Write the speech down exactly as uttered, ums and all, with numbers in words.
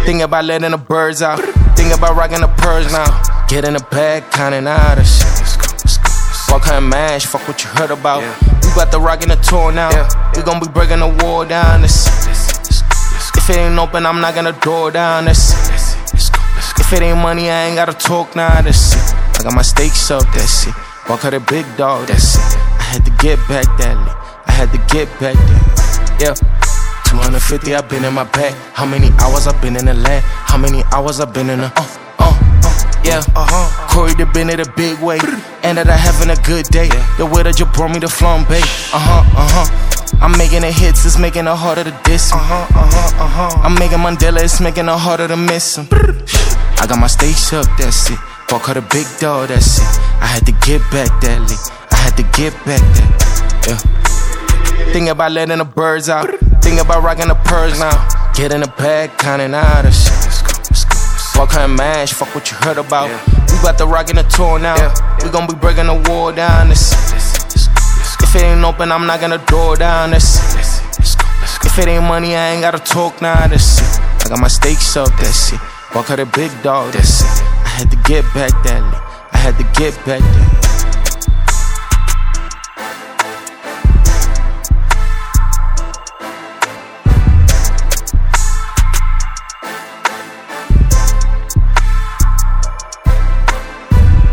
Think about letting the birds out. Think about rocking the purse now. Get in the bag, counting out of shit. Walk her and mash, fuck what you heard about. We bout to rockin' the tour now. We gon' be breaking the wall down. This. If it ain't open, I'm knocking the door down. This. If it ain't money, I ain't gotta talk now. This. I got my stakes up, that's it. Walk her the big dog, that's it. I had to get back that lit. I had to get back that. Yeah. two hundred fifty, I been in my bag. How many hours I been in the lab? How many hours I been in the uh, uh, uh, yeah, uh-huh. Corey the been in a big way. Ended up having a good day. The waiter just brought me the flambe. Uh-huh, uh-huh. I'm making the hits, it's making it harder to diss him. Uh-huh, uh-huh, uh-huh. I'm making Mandela, it's making it harder to miss him. I got my stakes up, that's it. Walk her the big dog, that's it. I had to get back that lit. I had to get back that, yeah. Think about letting the birds out. Think about rocking the purse now. Get in the bag, counting out of shit. Walk her and mash, fuck what you heard about. We bout to rockin' the tour now. We gon' be breaking the wall down. This. If it ain't open, I'm knocking the door down. This. If it ain't money, I ain't gotta talk now. This. I got my stakes up, that's it. Walk her the big dog, that's it. I had to get back that lit. I had to get back that.